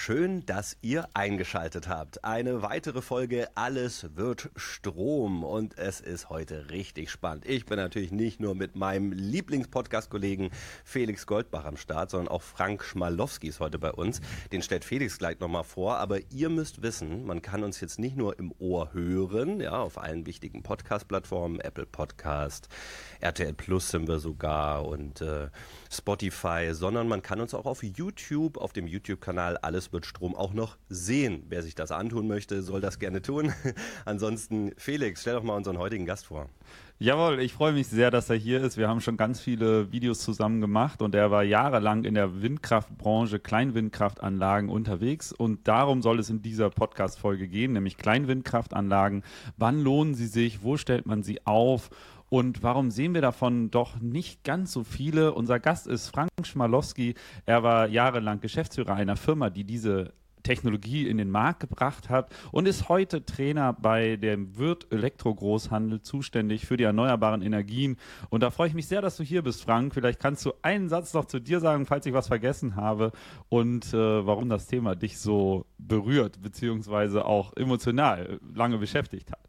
Schön, dass ihr eingeschaltet habt. Eine weitere Folge Alles wird Strom und es ist heute richtig spannend. Ich bin natürlich nicht nur mit meinem Lieblingspodcast-Kollegen Felix Goldbach am Start, sondern auch Frank Schmalowski ist heute bei uns. Den stellt Felix gleich nochmal vor, aber ihr müsst wissen, man kann uns jetzt nicht nur im Ohr hören, ja, auf allen wichtigen Podcast-Plattformen, Apple Podcast, RTL Plus sind wir sogar und Spotify, sondern man kann uns auch auf YouTube, auf dem YouTube-Kanal Alles wird Strom auch noch sehen. Wer sich das antun möchte, soll das gerne tun. Ansonsten, Felix, stell doch mal unseren heutigen Gast vor. Jawohl, ich freue mich sehr, dass er hier ist. Wir haben schon ganz viele Videos zusammen gemacht und er war jahrelang in der Windkraftbranche, Kleinwindkraftanlagen unterwegs und darum soll es in dieser Podcast-Folge gehen, nämlich Kleinwindkraftanlagen. Wann lohnen sie sich? Wo stellt man sie auf? Und warum sehen wir davon doch nicht ganz so viele? Unser Gast ist Frank Schmalowski. Er war jahrelang Geschäftsführer einer Firma, die diese Technologie in den Markt gebracht hat und ist heute Trainer bei dem Würth Elektrogroßhandel zuständig für die erneuerbaren Energien. Und da freue ich mich sehr, dass du hier bist, Frank. Vielleicht kannst du einen Satz noch zu dir sagen, falls ich was vergessen habe und warum das Thema dich so berührt, beziehungsweise auch emotional lange beschäftigt hat.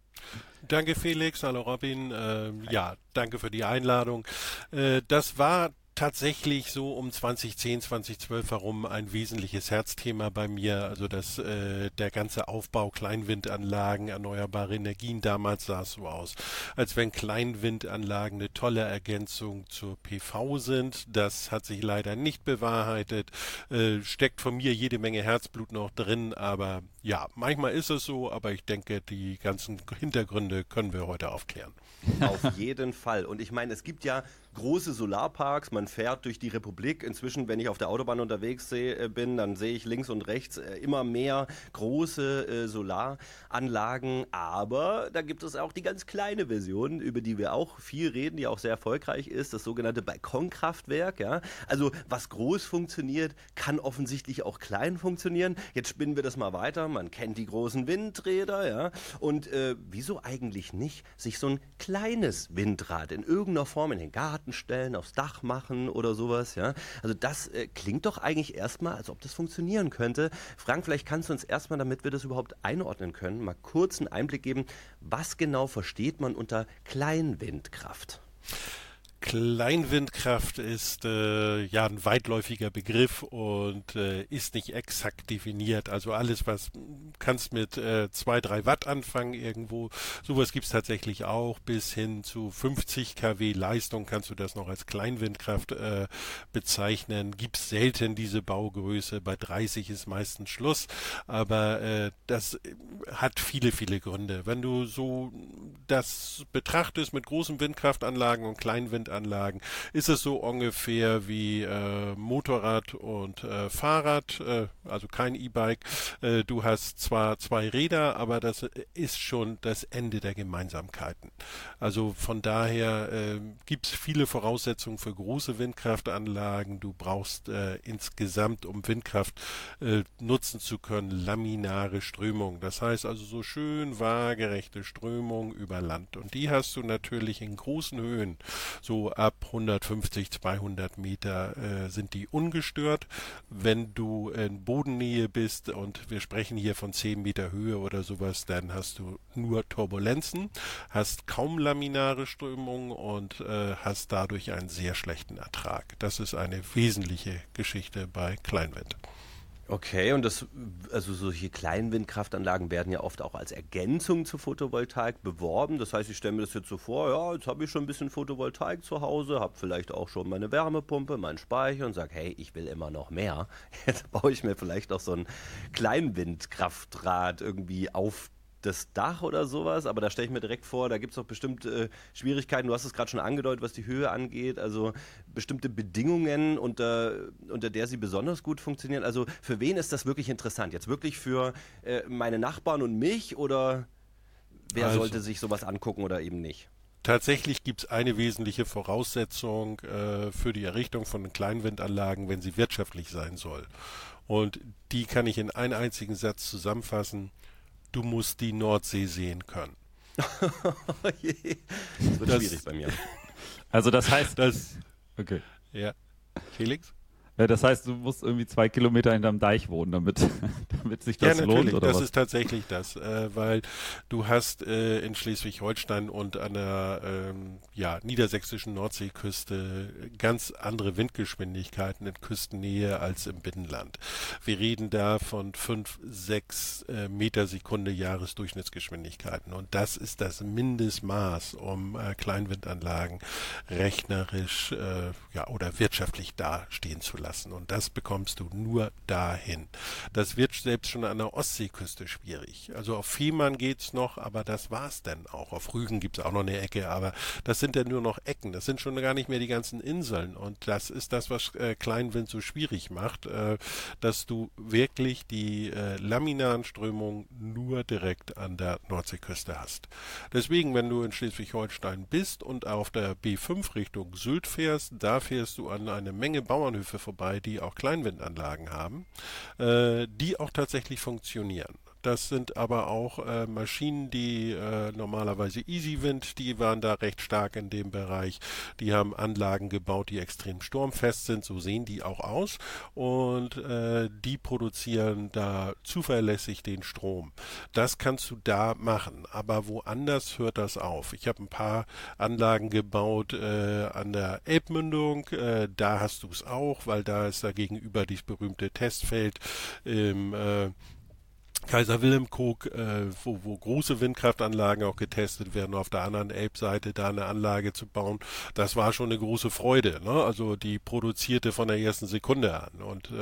Danke Felix, hallo Robin. Danke für die Einladung. Das war tatsächlich so um 2010, 2012 herum ein wesentliches Herzthema bei mir. Also der ganze Aufbau Kleinwindanlagen, erneuerbare Energien, damals sah es so aus, als wenn Kleinwindanlagen eine tolle Ergänzung zur PV sind. Das hat sich leider nicht bewahrheitet. Steckt von mir jede Menge Herzblut noch drin, aber ja, manchmal ist es so, aber ich denke, die ganzen Hintergründe können wir heute aufklären. Auf jeden Fall. Und ich meine, es gibt ja große Solarparks, man fährt durch die Republik. Inzwischen, wenn ich auf der Autobahn unterwegs bin, dann sehe ich links und rechts immer mehr große Solaranlagen. Aber da gibt es auch die ganz kleine Version, über die wir auch viel reden, die auch sehr erfolgreich ist, das sogenannte Balkonkraftwerk. Ja? Also was groß funktioniert, kann offensichtlich auch klein funktionieren. Jetzt spinnen wir das mal weiter. Man kennt die großen Windräder. Ja? Und wieso eigentlich nicht sich so ein kleines Windrad in irgendeiner Form in den Garten stellen, aufs Dach machen oder sowas, ja. Also das klingt doch eigentlich erstmal, als ob das funktionieren könnte. Frank, vielleicht kannst du uns erstmal, damit wir das überhaupt einordnen können, mal kurz einen Einblick geben, was genau versteht man unter Kleinwindkraft? Kleinwindkraft ist ein weitläufiger Begriff und ist nicht exakt definiert. Also alles, was kannst mit 2, 3 Watt anfangen irgendwo. Sowas gibt es tatsächlich auch. Bis hin zu 50 kW Leistung kannst du das noch als Kleinwindkraft bezeichnen. Gibt es selten diese Baugröße. Bei 30 ist meistens Schluss. Aber das hat viele, viele Gründe. Wenn du so das betrachtest mit großen Windkraftanlagen und Kleinwindanlagen, ist es so ungefähr wie Motorrad und Fahrrad, also kein E-Bike. Du hast zwar 2 Räder, aber das ist schon das Ende der Gemeinsamkeiten. Also von daher gibt es viele Voraussetzungen für große Windkraftanlagen. Du brauchst insgesamt, um Windkraft nutzen zu können, laminare Strömung. Das heißt also so schön waagerechte Strömung über Land. Und die hast du natürlich in großen Höhen, so ab 150, 200 Meter sind die ungestört. Wenn du in Bodennähe bist und wir sprechen hier von 10 Meter Höhe oder sowas, dann hast du nur Turbulenzen, hast kaum laminare Strömung und hast dadurch einen sehr schlechten Ertrag. Das ist eine wesentliche Geschichte bei Kleinwind. Okay, und also solche Kleinwindkraftanlagen werden ja oft auch als Ergänzung zur Photovoltaik beworben. Das heißt, ich stelle mir das jetzt so vor, ja, jetzt habe ich schon ein bisschen Photovoltaik zu Hause, habe vielleicht auch schon meine Wärmepumpe, meinen Speicher und sage, hey, ich will immer noch mehr. Jetzt baue ich mir vielleicht auch so ein Kleinwindkraftrad irgendwie auf das Dach oder sowas, aber da stelle ich mir direkt vor, da gibt es doch bestimmt Schwierigkeiten, du hast es gerade schon angedeutet, was die Höhe angeht, also bestimmte Bedingungen, unter der sie besonders gut funktionieren. Also für wen ist das wirklich interessant? Jetzt wirklich für meine Nachbarn und mich oder wer sollte sich sowas angucken oder eben nicht? Tatsächlich gibt es eine wesentliche Voraussetzung für die Errichtung von Kleinwindanlagen, wenn sie wirtschaftlich sein soll. Und die kann ich in einen einzigen Satz zusammenfassen. Du musst die Nordsee sehen können. Das wird schwierig bei mir. Also das heißt... Okay. Ja. Felix? Das heißt, du musst irgendwie 2 Kilometer hinterm Deich wohnen, damit sich das Ja, lohnt, natürlich, oder das was? ist tatsächlich das, weil du hast in Schleswig-Holstein und an der niedersächsischen Nordseeküste ganz andere Windgeschwindigkeiten in Küstennähe als im Binnenland. Wir reden da von 5, 6 Meter Sekunde Jahresdurchschnittsgeschwindigkeiten und das ist das Mindestmaß, um Kleinwindanlagen rechnerisch oder wirtschaftlich dastehen zu lassen. Und das bekommst du nur dahin. Das wird selbst schon an der Ostseeküste schwierig. Also auf Fehmarn geht's noch, aber das war's dann auch. Auf Rügen gibt's auch noch eine Ecke, aber das sind dann nur noch Ecken. Das sind schon gar nicht mehr die ganzen Inseln. Und das ist das, was Kleinwind so schwierig macht, dass du wirklich die laminaren Strömungen nur direkt an der Nordseeküste hast. Deswegen, wenn du in Schleswig-Holstein bist und auf der B5 Richtung Sylt fährst, da fährst du an eine Menge Bauernhöfe vorbei, die auch Kleinwindanlagen haben, die auch tatsächlich funktionieren. Das sind aber auch Maschinen, die normalerweise Easywind, die waren da recht stark in dem Bereich. Die haben Anlagen gebaut, die extrem sturmfest sind, so sehen die auch aus. Und die produzieren da zuverlässig den Strom. Das kannst du da machen, aber woanders hört das auf. Ich habe ein paar Anlagen gebaut an der Elbmündung, da hast du es auch, weil da ist da gegenüber dieses berühmte Testfeld im Kaiser Wilhelm Kog, wo große Windkraftanlagen auch getestet werden, auf der anderen Elbseite da eine Anlage zu bauen, das war schon eine große Freude. Ne? Also die produzierte von der ersten Sekunde an und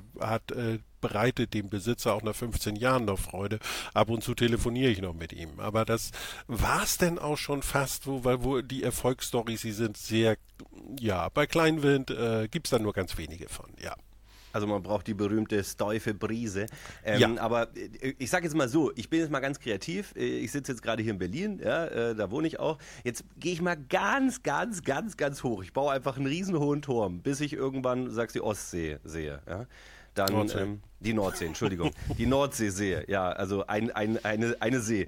bereitet dem Besitzer auch nach 15 Jahren noch Freude. Ab und zu telefoniere ich noch mit ihm. Aber das war's denn auch schon fast, wo die Erfolgsstories, sie sind sehr, bei Kleinwind gibt's da nur ganz wenige von, ja. Also man braucht die berühmte steife Brise. Ja. Aber ich sage jetzt mal so, ich bin jetzt mal ganz kreativ. Ich sitze jetzt gerade hier in Berlin, da wohne ich auch. Jetzt gehe ich mal ganz, ganz, ganz, ganz hoch. Ich baue einfach einen riesen hohen Turm, bis ich irgendwann, sagst die Ostsee sehe. Ja? Dann Nordsee. Die Nordsee, Entschuldigung. Die Nordsee sehe, ja, also eine See.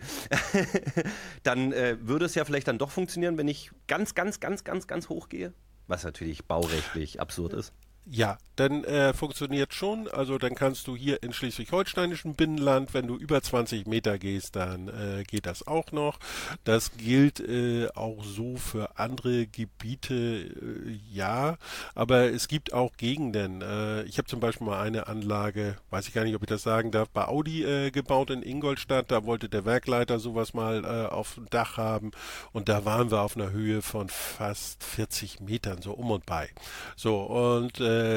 Dann würde es ja vielleicht dann doch funktionieren, wenn ich ganz, ganz, ganz, ganz, ganz hoch gehe. Was natürlich baurechtlich absurd ist. Ja, dann funktioniert schon. Also dann kannst du hier in schleswig-holsteinischen Binnenland, wenn du über 20 Meter gehst, dann geht das auch noch. Das gilt auch so für andere Gebiete, ja. Aber es gibt auch Gegenden. Ich habe zum Beispiel mal eine Anlage, weiß ich gar nicht, ob ich das sagen darf, bei Audi gebaut in Ingolstadt. Da wollte der Werkleiter sowas mal auf dem Dach haben. Und da waren wir auf einer Höhe von fast 40 Metern, so um und bei. So, und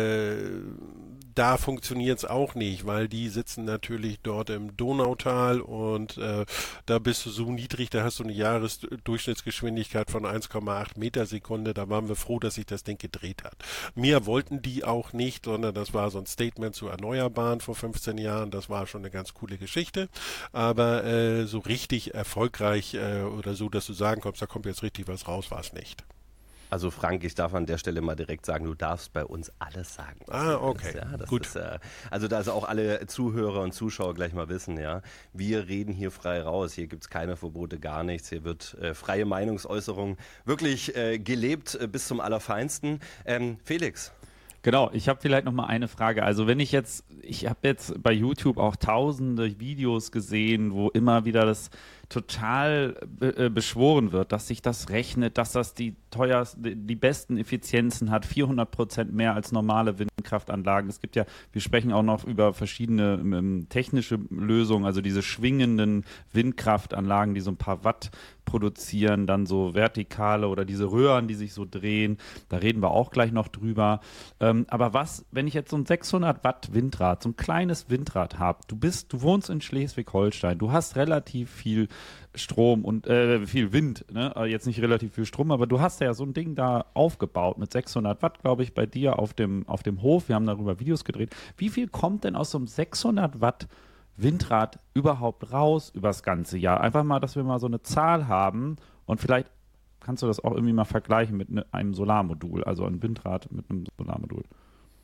da funktioniert es auch nicht, weil die sitzen natürlich dort im Donautal und da bist du so niedrig, da hast du eine Jahresdurchschnittsgeschwindigkeit von 1,8 Meter Sekunde. Da waren wir froh, dass sich das Ding gedreht hat. Mehr wollten die auch nicht, sondern das war so ein Statement zu Erneuerbaren vor 15 Jahren. Das war schon eine ganz coole Geschichte. Aber so richtig erfolgreich oder so, dass du sagen kannst, da kommt jetzt richtig was raus, war es nicht. Also Frank, ich darf an der Stelle mal direkt sagen, du darfst bei uns alles sagen. Okay, gut. Also dass auch alle Zuhörer und Zuschauer gleich mal wissen, ja, wir reden hier frei raus, hier gibt es keine Verbote, gar nichts, hier wird freie Meinungsäußerung wirklich gelebt bis zum Allerfeinsten. Felix. Genau, ich habe vielleicht noch mal eine Frage. Also ich habe jetzt bei YouTube auch tausende Videos gesehen, wo immer wieder das total beschworen wird, dass sich das rechnet, dass das die besten Effizienzen hat, 400% mehr als normale Windkraftanlagen. Es gibt ja, wir sprechen auch noch über verschiedene technische Lösungen, also diese schwingenden Windkraftanlagen, die so ein paar Watt produzieren, dann so vertikale oder diese Röhren, die sich so drehen. Da reden wir auch gleich noch drüber. Aber wenn ich jetzt so ein 600 Watt Windrad, so ein kleines Windrad habe, du wohnst in Schleswig-Holstein, du hast relativ viel Strom und viel Wind, ne? Jetzt nicht relativ viel Strom, aber du hast ja so ein Ding da aufgebaut mit 600 Watt, glaube ich, bei dir auf dem Hof. Wir haben darüber Videos gedreht. Wie viel kommt denn aus so einem 600 Watt Windrad überhaupt raus übers ganze Jahr? Einfach mal, dass wir mal so eine Zahl haben und vielleicht kannst du das auch irgendwie mal vergleichen mit einem Solarmodul, also ein Windrad mit einem Solarmodul.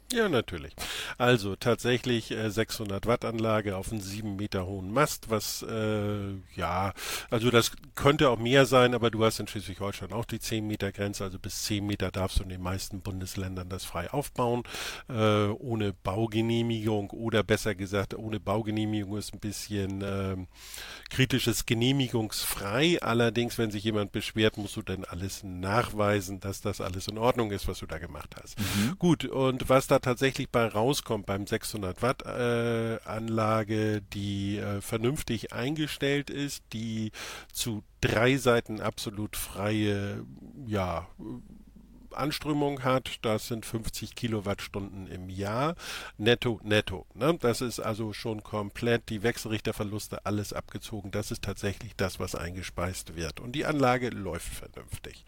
Ja, natürlich. Also tatsächlich 600 Watt Anlage auf einen 7 Meter hohen Mast, was also das könnte auch mehr sein, aber du hast in Schleswig-Holstein auch die 10 Meter Grenze, also bis 10 Meter darfst du in den meisten Bundesländern das frei aufbauen, ohne Baugenehmigung oder besser gesagt, ohne Baugenehmigung ist ein bisschen kritisches genehmigungsfrei. Allerdings, wenn sich jemand beschwert, musst du dann alles nachweisen, dass das alles in Ordnung ist, was du da gemacht hast. Gut, und was da tatsächlich bei rauskommt beim 600 Watt Anlage, die vernünftig eingestellt ist, die zu 3 Seiten absolut freie Anströmung hat, das sind 50 Kilowattstunden im Jahr, netto. Ne? Das ist also schon komplett die Wechselrichterverluste, alles abgezogen. Das ist tatsächlich das, was eingespeist wird. Und die Anlage läuft vernünftig.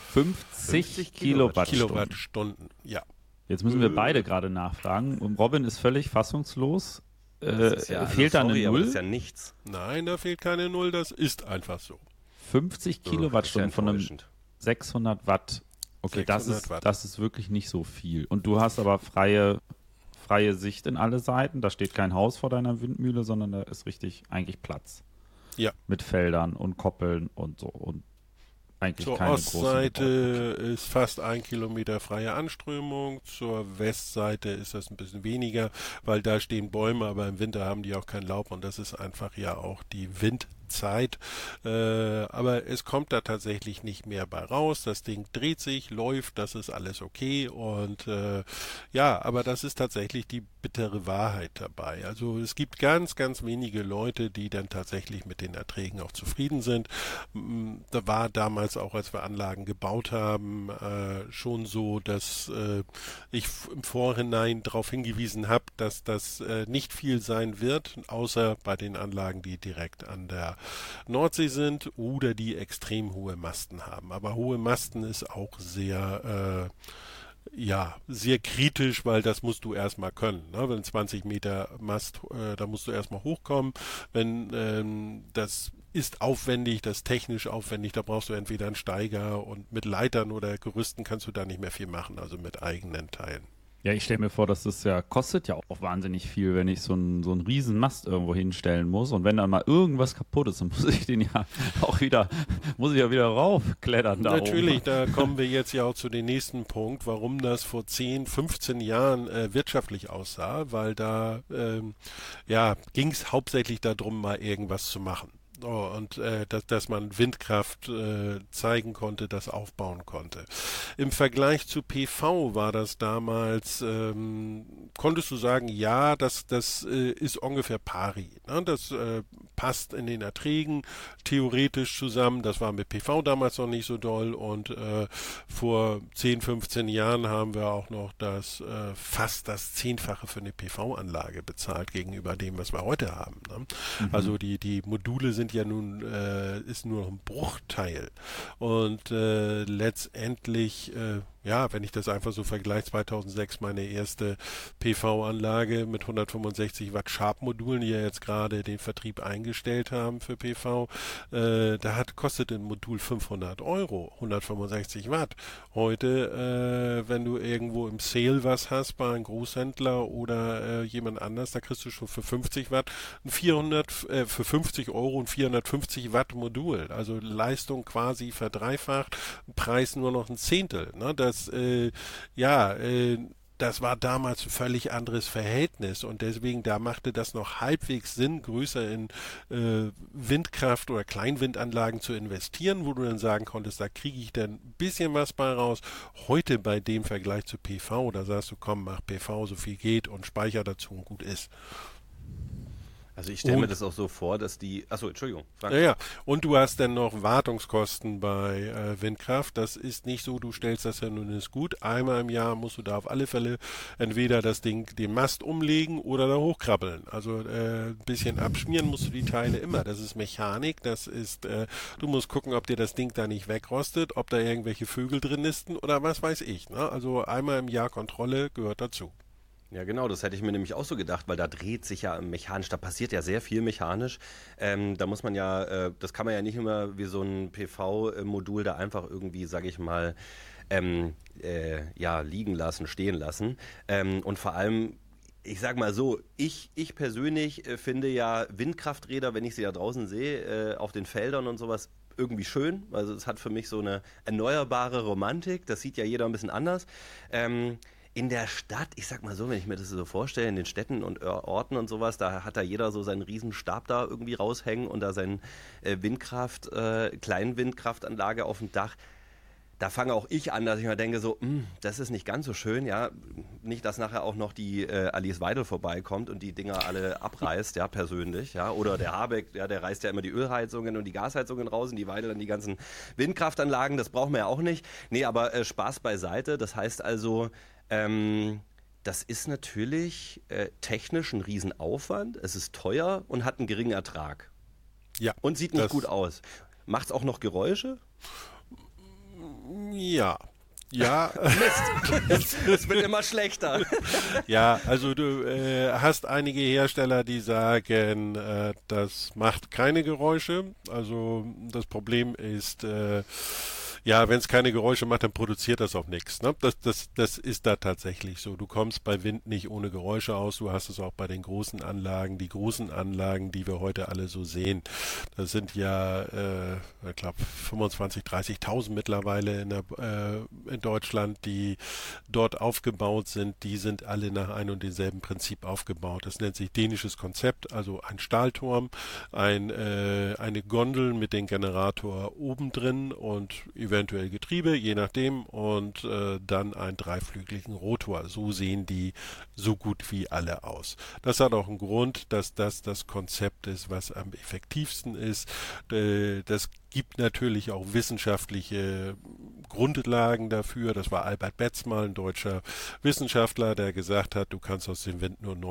50 Kilowattstunden. Ja. Jetzt müssen wir beide gerade nachfragen. Und Robin ist völlig fassungslos. Fehlt da eine aber Null? das ist ja nichts. Nein, da fehlt keine Null, das ist einfach so. 50 Kilowattstunden von einem enttäuschend. 600 Watt. Okay, 600 Watt. das ist wirklich nicht so viel. Und du hast aber freie Sicht in alle Seiten. Da steht kein Haus vor deiner Windmühle, sondern da ist richtig eigentlich Platz. Ja. Mit Feldern und Koppeln und so. Und eigentlich Zur keine Ostseite großen ist fast 1 Kilometer freie Anströmung, zur Westseite ist das ein bisschen weniger, weil da stehen Bäume, aber im Winter haben die auch kein Laub und das ist einfach ja auch die Windzeit. Aber es kommt da tatsächlich nicht mehr bei raus. Das Ding dreht sich, läuft, das ist alles okay und aber das ist tatsächlich die bittere Wahrheit dabei. Also es gibt ganz, ganz wenige Leute, die dann tatsächlich mit den Erträgen auch zufrieden sind. Da war damals auch, als wir Anlagen gebaut haben, schon so, dass ich im Vorhinein darauf hingewiesen habe, dass das nicht viel sein wird, außer bei den Anlagen, die direkt an der Nordsee sind oder die extrem hohe Masten haben. Aber hohe Masten ist auch sehr sehr kritisch, weil das musst du erstmal können. Ne? Wenn 20 Meter Mast, da musst du erstmal hochkommen. Wenn das ist aufwendig, das ist technisch aufwendig, da brauchst du entweder einen Steiger und mit Leitern oder Gerüsten kannst du da nicht mehr viel machen, also mit eigenen Teilen. Ja, ich stelle mir vor, dass das kostet ja auch wahnsinnig viel, wenn ich so einen riesen Mast irgendwo hinstellen muss. Und wenn dann mal irgendwas kaputt ist, dann muss ich wieder raufklettern da Natürlich, oben. da kommen wir jetzt ja auch zu dem nächsten Punkt, warum das vor 10, 15 Jahren wirtschaftlich aussah, weil da ging es hauptsächlich darum, mal irgendwas zu machen. Und dass man Windkraft zeigen konnte, das aufbauen konnte. Im Vergleich zu PV war das damals, konntest du sagen, ja, das ist ungefähr pari. Ne? Das passt in den Erträgen theoretisch zusammen. Das war mit PV damals noch nicht so doll und vor 10, 15 Jahren haben wir auch noch fast das Zehnfache für eine PV-Anlage bezahlt gegenüber dem, was wir heute haben. Ne? Also die Module sind ja nun, ist nur noch ein Bruchteil. Und letztendlich, wenn ich das einfach so vergleiche, 2006 meine erste PV-Anlage mit 165 Watt Sharp-Modulen, die ja jetzt gerade den Vertrieb eingestellt haben für PV, kostet ein Modul 500 Euro, 165 Watt. Heute, wenn du irgendwo im Sale was hast bei einem Großhändler oder jemand anders, da kriegst du schon für 50 Watt für 50 Euro ein 450 Watt Modul. Also Leistung quasi verdreifacht, Preis nur noch ein Zehntel. Ne? Das war damals ein völlig anderes Verhältnis und deswegen, da machte das noch halbwegs Sinn, größer in Windkraft oder Kleinwindanlagen zu investieren, wo du dann sagen konntest, da kriege ich dann ein bisschen was bei raus. Heute bei dem Vergleich zu PV, da sagst du, komm, mach PV, so viel geht und Speicher dazu und gut ist. Also ich stelle mir das auch so vor, dass Entschuldigung, Frank. Ja, und du hast dann noch Wartungskosten bei Windkraft. Das ist nicht so, du stellst das ja nun ist gut. Einmal im Jahr musst du da auf alle Fälle entweder den Mast umlegen oder da hochkrabbeln. Also ein bisschen abschmieren musst du die Teile immer. Das ist Mechanik, du musst gucken, ob dir das Ding da nicht wegrostet, ob da irgendwelche Vögel drin nisten oder was weiß ich. Ne? Also einmal im Jahr Kontrolle gehört dazu. Ja, genau, das hätte ich mir nämlich auch so gedacht, weil da dreht sich ja mechanisch, da passiert ja sehr viel mechanisch. Da muss man ja, das kann man ja nicht immer wie so ein PV-Modul da einfach irgendwie, sage ich mal, liegen lassen, stehen lassen. Und vor allem, ich sag mal so, ich persönlich finde ja Windkrafträder, wenn ich sie da draußen sehe, auf den Feldern und sowas, irgendwie schön. Also es hat für mich so eine erneuerbare Romantik. Das sieht ja jeder ein bisschen anders. In der Stadt, ich sag mal so, wenn ich mir das so vorstelle, in den Städten und Orten und sowas, da hat da jeder so seinen riesen Stab da irgendwie raushängen und da seine Kleinwindkraftanlage auf dem Dach. Da fange auch ich an, dass ich mir denke, so, das ist nicht ganz so schön, ja. Nicht, dass nachher auch noch die Alice Weidel vorbeikommt und die Dinger alle abreißt, ja, persönlich, ja. Oder der Habeck, ja, der reißt ja immer die Ölheizungen und die Gasheizungen raus und die Weidel dann die ganzen Windkraftanlagen, das brauchen wir ja auch nicht. Nee, aber Spaß beiseite, das heißt also, das ist natürlich technisch ein Riesenaufwand, es ist teuer und hat einen geringen Ertrag. Ja. Und sieht nicht gut aus. Macht's auch noch Geräusche? Ja. Ja. Mist, es wird immer schlechter. Ja, also du hast einige Hersteller, die sagen, das macht keine Geräusche. Also das Problem ist, wenn es keine Geräusche macht, dann produziert das auch nichts. Ne? Das ist da tatsächlich so. Du kommst bei Wind nicht ohne Geräusche aus. Du hast es auch bei den großen Anlagen. Die großen Anlagen, die wir heute alle so sehen, das sind ja, ich glaube, 25.000, 30.000 mittlerweile in Deutschland, die dort aufgebaut sind. Die sind alle nach einem und demselben Prinzip aufgebaut. Das nennt sich dänisches Konzept, also ein Stahlturm, eine Gondel mit dem Generator oben drin und eventuell Getriebe, je nachdem, und dann einen dreiflügeligen Rotor. So sehen die so gut wie alle aus. Das hat auch einen Grund, dass das Konzept ist, was am effektivsten ist. Das gibt natürlich auch wissenschaftliche Grundlagen dafür. Das war Albert Betz mal, ein deutscher Wissenschaftler, der gesagt hat, du kannst aus dem Wind nur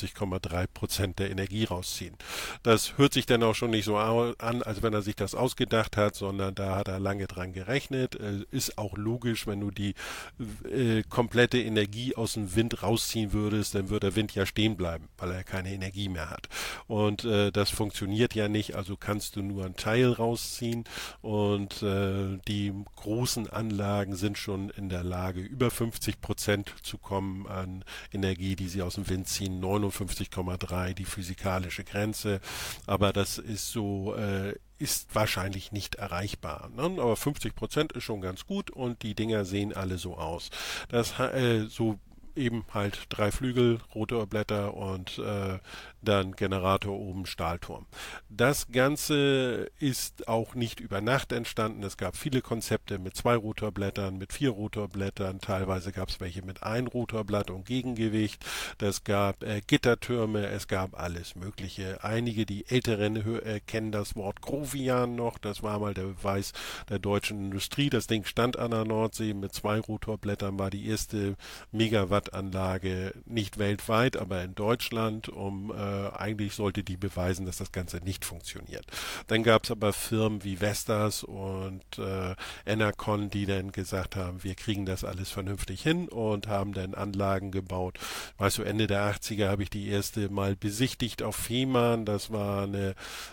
59,3% der Energie rausziehen. Das hört sich dann auch schon nicht so an, als wenn er sich das ausgedacht hat, sondern da hat er lange dran gerechnet. Ist auch logisch, wenn du die komplette Energie aus dem Wind rausziehen würdest, dann würde der Wind ja stehen bleiben, weil er keine Energie mehr hat. Und das funktioniert ja nicht, also kannst du nur einen Teil rausziehen. Und die großen Anlagen sind schon in der Lage, über 50% zu kommen an Energie, die sie aus dem Wind ziehen. 59,3 die physikalische Grenze. Aber das ist so, ist wahrscheinlich nicht erreichbar. Ne? Aber 50% ist schon ganz gut und die Dinger sehen alle so aus. Das so eben halt 3 Flügel, Rotorblätter und dann Generator oben, Stahlturm. Das Ganze ist auch nicht über Nacht entstanden. Es gab viele Konzepte mit 2 Rotorblättern, mit 4 Rotorblättern. Teilweise gab es welche mit 1 Rotorblatt und Gegengewicht. Es gab Gittertürme, es gab alles Mögliche. Einige, die Älteren kennen das Wort Grovian noch. Das war mal der Beweis der deutschen Industrie. Das Ding stand an der Nordsee mit 2 Rotorblättern, war die erste Megawattanlage, nicht weltweit, aber in Deutschland, eigentlich sollte die beweisen, dass das Ganze nicht funktioniert. Dann gab es aber Firmen wie Vestas und Enercon, die dann gesagt haben, wir kriegen das alles vernünftig hin und haben dann Anlagen gebaut. Weißt du, Ende der 80er habe ich die erste mal besichtigt auf Fehmarn. Das war eine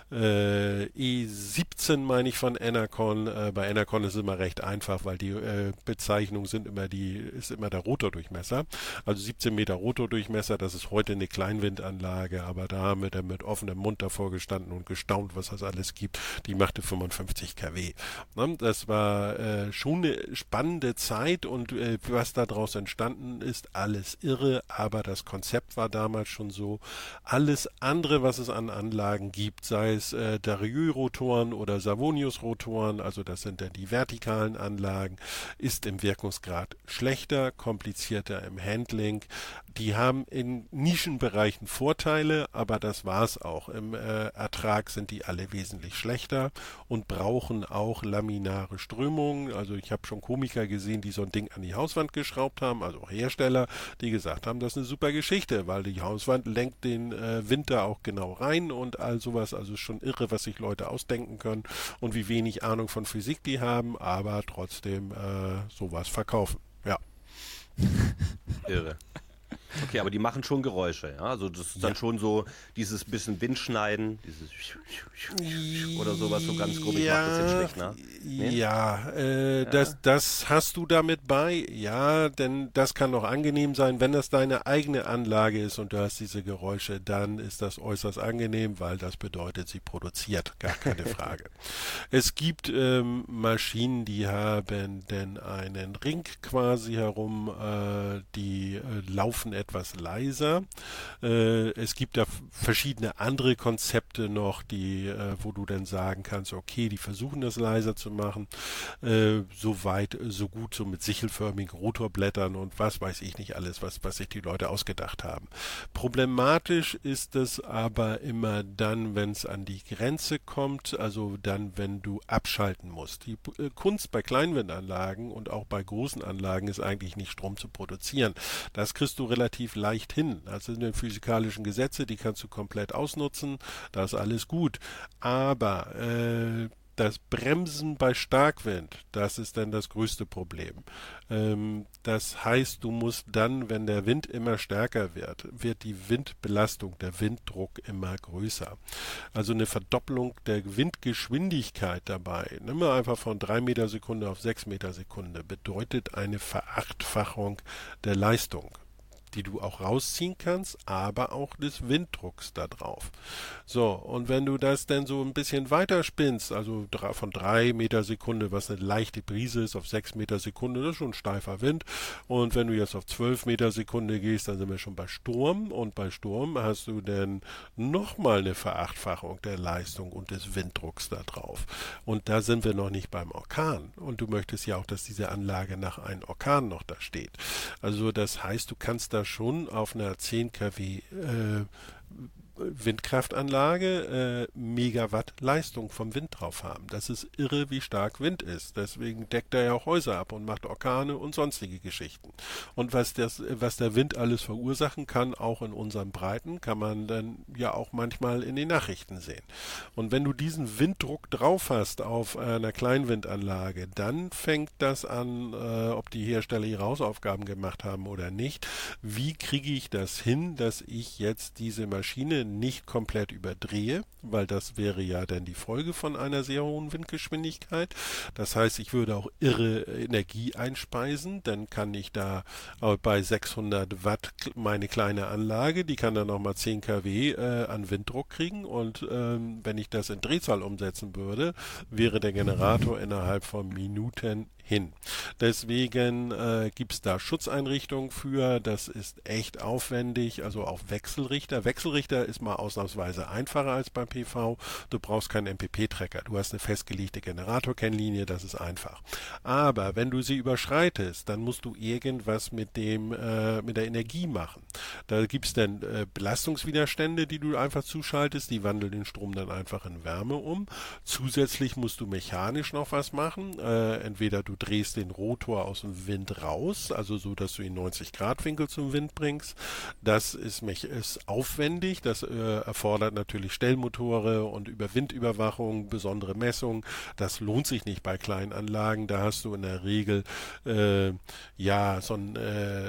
E17, meine ich, von Enercon. Bei Enercon ist es immer recht einfach, weil die Bezeichnung ist immer der Rotordurchmesser. Also 17 Meter Rotordurchmesser, das ist heute eine Kleinwindanlage, aber da haben wir dann mit offenem Mund davor gestanden und gestaunt, was das alles gibt. Die machte 55 kW. Das war schon eine spannende Zeit und was daraus entstanden ist, alles irre, aber das Konzept war damals schon so. Alles andere, was es an Anlagen gibt, sei es Darieux-Rotoren oder Savonius-Rotoren, also das sind dann die vertikalen Anlagen, ist im Wirkungsgrad schlechter, komplizierter im Handling. Die haben in Nischenbereichen Vorteile, aber das war's auch. Im Ertrag sind die alle wesentlich schlechter und brauchen auch laminare Strömungen. Also ich habe schon Komiker gesehen, die so ein Ding an die Hauswand geschraubt haben, also auch Hersteller, die gesagt haben, das ist eine super Geschichte, weil die Hauswand lenkt den Wind da auch genau rein und all sowas. Also schon irre, was sich Leute ausdenken können und wie wenig Ahnung von Physik die haben, aber trotzdem sowas verkaufen. Ja. Irre. Okay, aber die machen schon Geräusche, ja? Also das ist dann schon so dieses bisschen Windschneiden, dieses oder sowas, so ganz grob. Ich mach das jetzt schlecht, ne? Nee? Ja, das hast du damit bei. Ja, denn das kann doch angenehm sein, wenn das deine eigene Anlage ist und du hast diese Geräusche, dann ist das äußerst angenehm, weil das bedeutet, sie produziert, gar keine Frage. Es gibt Maschinen, die haben denn einen Ring quasi herum, die laufen etwas leiser. Es gibt da verschiedene andere Konzepte noch, die, wo du dann sagen kannst, okay, die versuchen das leiser zu machen, so weit, so gut, so mit sichelförmigen Rotorblättern und was weiß ich nicht alles, was sich die Leute ausgedacht haben. Problematisch ist es aber immer dann, wenn es an die Grenze kommt, also dann, wenn du abschalten musst. Die Kunst bei Kleinwindanlagen und auch bei großen Anlagen ist eigentlich nicht Strom zu produzieren. Das kriegst du relativ leicht hin. Also in den physikalischen Gesetze, die kannst du komplett ausnutzen, da ist alles gut. Aber das Bremsen bei Starkwind, das ist dann das größte Problem. Das heißt, du musst dann, wenn der Wind immer stärker wird die Windbelastung, der Winddruck immer größer. Also eine Verdoppelung der Windgeschwindigkeit dabei, nimm mal einfach von 3 Meter Sekunde auf 6 Meter Sekunde, bedeutet eine Verachtfachung der Leistung, die du auch rausziehen kannst, aber auch des Winddrucks da drauf. So, und wenn du das dann so ein bisschen weiter spinnst, also von 3 Meter Sekunde, was eine leichte Brise ist, auf 6 Meter Sekunde, das ist schon ein steifer Wind. Und wenn du jetzt auf 12 Meter Sekunde gehst, dann sind wir schon bei Sturm. Und bei Sturm hast du dann nochmal eine Verachtfachung der Leistung und des Winddrucks da drauf. Und da sind wir noch nicht beim Orkan. Und du möchtest ja auch, dass diese Anlage nach einem Orkan noch da steht. Also das heißt, du kannst da schon auf einer 10 kW Windkraftanlage Megawatt Leistung vom Wind drauf haben. Das ist irre, wie stark Wind ist. Deswegen deckt er ja auch Häuser ab und macht Orkane und sonstige Geschichten. Und was der Wind alles verursachen kann, auch in unseren Breiten, kann man dann ja auch manchmal in den Nachrichten sehen. Und wenn du diesen Winddruck drauf hast auf einer Kleinwindanlage, dann fängt das an, ob die Hersteller ihre Hausaufgaben gemacht haben oder nicht. Wie kriege ich das hin, dass ich jetzt diese Maschine nicht komplett überdrehe, weil das wäre ja dann die Folge von einer sehr hohen Windgeschwindigkeit. Das heißt, ich würde auch irre Energie einspeisen, dann kann ich da bei 600 Watt meine kleine Anlage, die kann dann nochmal 10 kW an Winddruck kriegen und wenn ich das in Drehzahl umsetzen würde, wäre der Generator innerhalb von Minuten hin. Deswegen gibt es da Schutzeinrichtungen für, das ist echt aufwendig, also auch Wechselrichter. Wechselrichter ist mal ausnahmsweise einfacher als beim PV. Du brauchst keinen MPP-Trecker, du hast eine festgelegte Generatorkennlinie, das ist einfach. Aber wenn du sie überschreitest, dann musst du irgendwas mit der Energie machen. Da gibt es dann Belastungswiderstände, die du einfach zuschaltest, die wandeln den Strom dann einfach in Wärme um. Zusätzlich musst du mechanisch noch was machen, entweder du drehst den Rotor aus dem Wind raus, also so, dass du ihn 90-Grad-Winkel zum Wind bringst. Das ist aufwendig, das erfordert natürlich Stellmotore und über Windüberwachung, besondere Messungen. Das lohnt sich nicht bei kleinen Anlagen, da hast du in der Regel so ein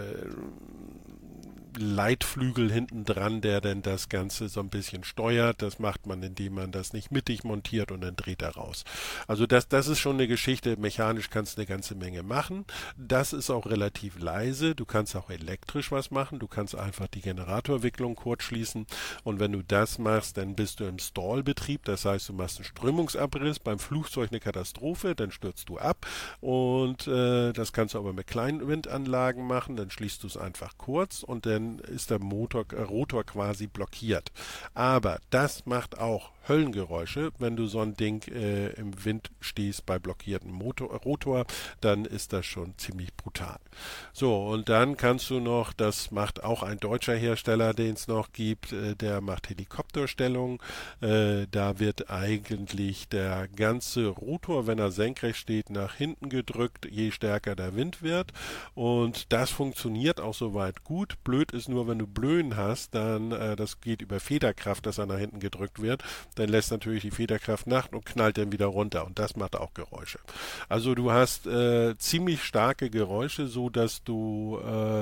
Leitflügel hinten dran, der dann das Ganze so ein bisschen steuert. Das macht man, indem man das nicht mittig montiert und dann dreht er raus. Also das ist schon eine Geschichte. Mechanisch kannst du eine ganze Menge machen. Das ist auch relativ leise. Du kannst auch elektrisch was machen. Du kannst einfach die Generatorwicklung kurzschließen. Und wenn du das machst, dann bist du im Stallbetrieb. Das heißt, du machst einen Strömungsabriss. Beim Flugzeug eine Katastrophe. Dann stürzt du ab. Und das kannst du aber mit kleinen Windanlagen machen. Dann schließt du es einfach kurz und dann ist der Rotor quasi blockiert. Aber das macht auch Höllengeräusche, wenn du so ein Ding im Wind stehst bei blockiertem Rotor, dann ist das schon ziemlich brutal. So, und dann kannst du noch, das macht auch ein deutscher Hersteller, den es noch gibt, der macht Helikopterstellung. Da wird eigentlich der ganze Rotor, wenn er senkrecht steht, nach hinten gedrückt, je stärker der Wind wird. Und das funktioniert auch soweit gut. Blöd ist nur, wenn du Blöen hast, dann das geht über Federkraft, dass er nach hinten gedrückt wird. dann lässt natürlich die Federkraft nach und knallt dann wieder runter und das macht auch Geräusche. Also du hast ziemlich starke Geräusche, so dass du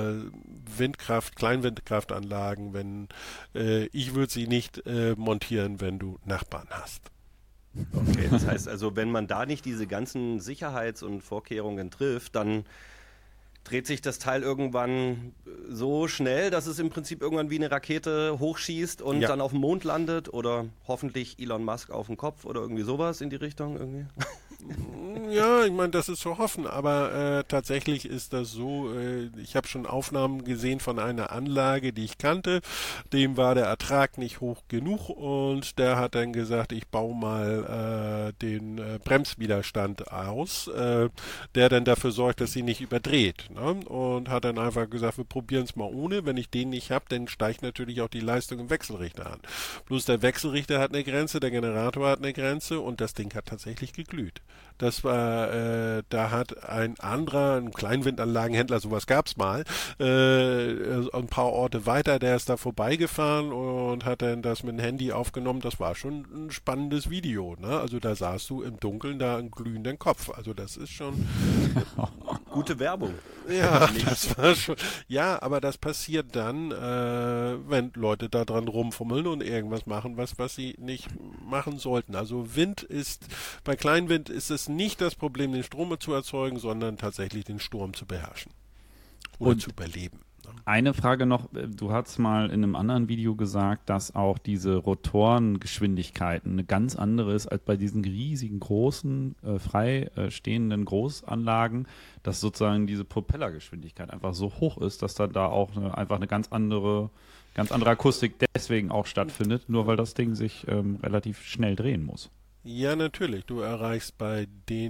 Kleinwindkraftanlagen, ich würde sie nicht montieren, wenn du Nachbarn hast. Okay, das heißt also, wenn man da nicht diese ganzen Sicherheits- und Vorkehrungen trifft, dann dreht sich das Teil irgendwann so schnell, dass es im Prinzip irgendwann wie eine Rakete hochschießt und dann auf dem Mond landet oder hoffentlich Elon Musk auf dem Kopf oder irgendwie sowas in die Richtung irgendwie. Ja, ich meine, das ist zu hoffen, aber tatsächlich ist das so, ich habe schon Aufnahmen gesehen von einer Anlage, die ich kannte, dem war der Ertrag nicht hoch genug und der hat dann gesagt, ich baue mal den Bremswiderstand aus, der dann dafür sorgt, dass sie nicht überdreht, ne? Und hat dann einfach gesagt, wir probieren es mal ohne, wenn ich den nicht habe, dann steigt natürlich auch die Leistung im Wechselrichter an. Bloß der Wechselrichter hat eine Grenze, der Generator hat eine Grenze und das Ding hat tatsächlich geglüht. Das war, da hat ein Kleinwindanlagenhändler, sowas gab's mal, ein paar Orte weiter, der ist da vorbeigefahren und hat dann das mit dem Handy aufgenommen. Das war schon ein spannendes Video, ne? Also da sahst du im Dunkeln da einen glühenden Kopf. Also das ist schon gute Werbung. Ja, das war schon. Ja, aber das passiert dann, wenn Leute da dran rumfummeln und irgendwas machen, was sie nicht machen sollten. Also bei Kleinwind ist es nicht das Problem, den Strom zu erzeugen, sondern tatsächlich den Sturm zu beherrschen oder zu überleben. Eine Frage noch, du hast mal in einem anderen Video gesagt, dass auch diese Rotorengeschwindigkeiten eine ganz andere ist als bei diesen riesigen, großen, frei stehenden Großanlagen, dass sozusagen diese Propellergeschwindigkeit einfach so hoch ist, dass dann da auch einfach eine ganz andere Akustik deswegen auch stattfindet, nur weil das Ding sich relativ schnell drehen muss. Ja, natürlich. Du erreichst bei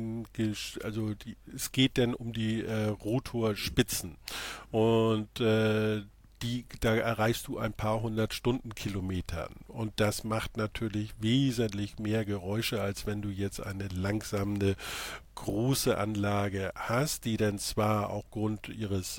es geht dann um die Rotorspitzen und da erreichst du ein paar 100 Stundenkilometern und das macht natürlich wesentlich mehr Geräusche, als wenn du jetzt eine langsame große Anlage hast, die dann zwar aufgrund ihres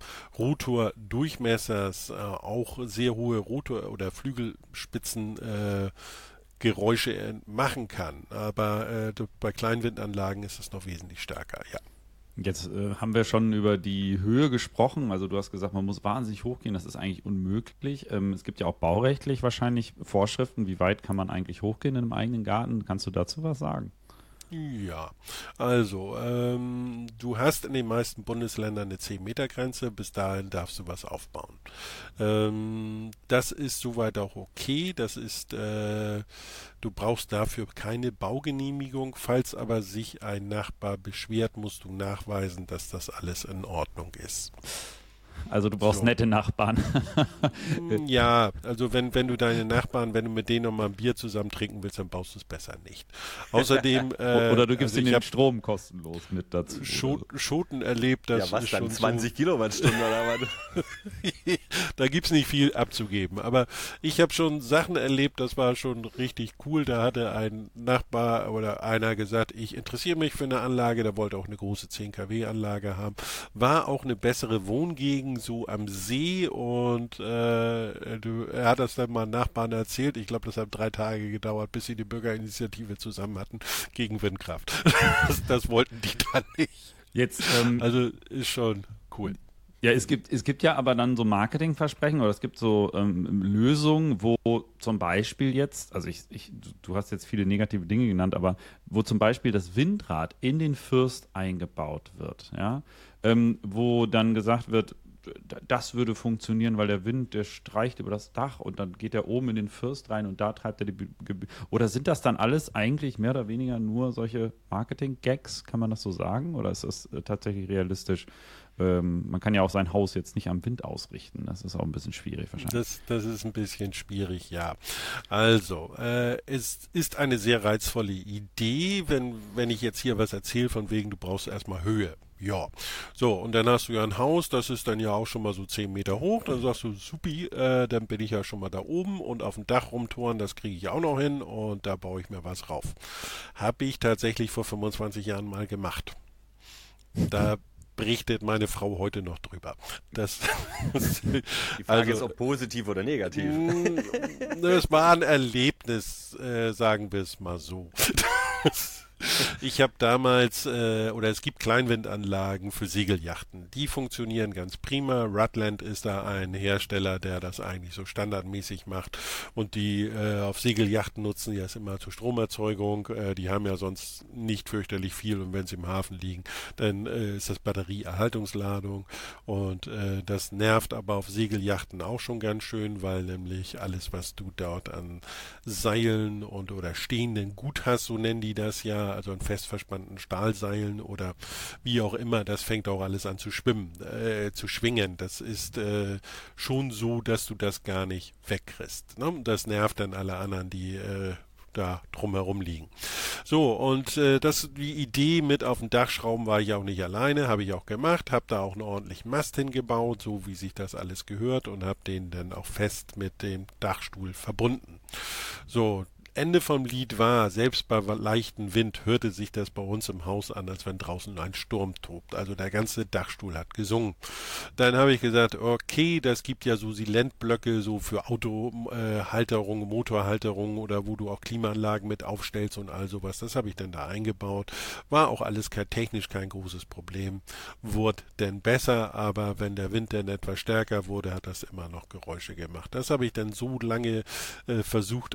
Rotordurchmessers auch sehr hohe Rotor- oder Flügelspitzen Geräusche machen kann. Aber bei Kleinwindanlagen ist es noch wesentlich stärker, ja. Jetzt haben wir schon über die Höhe gesprochen. Also du hast gesagt, man muss wahnsinnig hochgehen. Das ist eigentlich unmöglich. Es gibt ja auch baurechtlich wahrscheinlich Vorschriften. Wie weit kann man eigentlich hochgehen in einem eigenen Garten? Kannst du dazu was sagen? Ja, also du hast in den meisten Bundesländern eine 10-Meter-Grenze, bis dahin darfst du was aufbauen. Das ist soweit auch okay, du brauchst dafür keine Baugenehmigung, falls aber sich ein Nachbar beschwert, musst du nachweisen, dass das alles in Ordnung ist. Also du brauchst nette Nachbarn. Ja, also wenn du wenn du mit denen nochmal ein Bier zusammen trinken willst, dann baust du es besser nicht. Außerdem oder du gibst ihnen den Strom kostenlos mit dazu. Schoten erlebt, das ja, was ist dann, schon 20 Kilowattstunden oder was? Da gibt's nicht viel abzugeben. Aber ich habe schon Sachen erlebt, das war schon richtig cool. Da hatte ein Nachbar oder einer gesagt, ich interessiere mich für eine Anlage, der wollte auch eine große 10 kW Anlage haben. War auch eine bessere Wohngegend, so am See und er hat das dann mal Nachbarn erzählt. Ich glaube, das hat 3 Tage gedauert, bis sie die Bürgerinitiative zusammen hatten gegen Windkraft. Das wollten die dann nicht. Jetzt, also ist schon cool. Ja, es gibt ja aber dann so Marketingversprechen oder es gibt so Lösungen, wo zum Beispiel jetzt, also du hast jetzt viele negative Dinge genannt, aber wo zum Beispiel das Windrad in den First eingebaut wird, ja, wo dann gesagt wird, das würde funktionieren, weil der Wind, der streicht über das Dach und dann geht er oben in den First rein und da treibt er oder sind das dann alles eigentlich mehr oder weniger nur solche Marketing-Gags, kann man das so sagen? Oder ist das tatsächlich realistisch? Man kann ja auch sein Haus jetzt nicht am Wind ausrichten. Das ist auch ein bisschen schwierig wahrscheinlich. Das ist ein bisschen schwierig, ja. Also, es ist eine sehr reizvolle Idee, wenn ich jetzt hier was erzähle, von wegen, du brauchst erstmal Höhe. Ja, so, und dann hast du ja ein Haus, das ist dann ja auch schon mal so 10 Meter hoch, dann sagst du, supi, dann bin ich ja schon mal da oben und auf dem Dach rumtouren, das kriege ich auch noch hin und da baue ich mir was rauf. Habe ich tatsächlich vor 25 Jahren mal gemacht. berichtet meine Frau heute noch drüber. Die Frage ist, ob positiv oder negativ. Es war ein Erlebnis, sagen wir es mal so. Ich habe damals, oder es gibt Kleinwindanlagen für Segelyachten. Die funktionieren ganz prima. Rutland ist da ein Hersteller, der das eigentlich so standardmäßig macht. Und die auf Segelyachten nutzen ja es immer zur Stromerzeugung. Die haben ja sonst nicht fürchterlich viel. Und wenn sie im Hafen liegen, dann ist das Batterieerhaltungsladung. Und das nervt aber auf Segelyachten auch schon ganz schön, weil nämlich alles, was du dort an Seilen und oder stehenden Gut hast, so nennen die das ja, also an fest verspannten Stahlseilen oder wie auch immer, das fängt auch alles an zu schwimmen, zu schwingen. Das ist schon so, dass du das gar nicht wegkriegst. Ne? Das nervt dann alle anderen, die da drumherum liegen. So, und die Idee mit auf dem Dach schrauben war ich auch nicht alleine, habe ich auch gemacht, habe da auch einen ordentlichen Mast hingebaut, so wie sich das alles gehört und habe den dann auch fest mit dem Dachstuhl verbunden. So, Ende vom Lied war, selbst bei leichtem Wind hörte sich das bei uns im Haus an, als wenn draußen ein Sturm tobt. Also der ganze Dachstuhl hat gesungen. Dann habe ich gesagt, okay, das gibt ja so Silentblöcke so für Autohalterung, Motorhalterung oder wo du auch Klimaanlagen mit aufstellst und all sowas. Das habe ich dann da eingebaut. War auch alles technisch kein großes Problem. Wurde denn besser, aber wenn der Wind dann etwas stärker wurde, hat das immer noch Geräusche gemacht. Das habe ich dann so lange versucht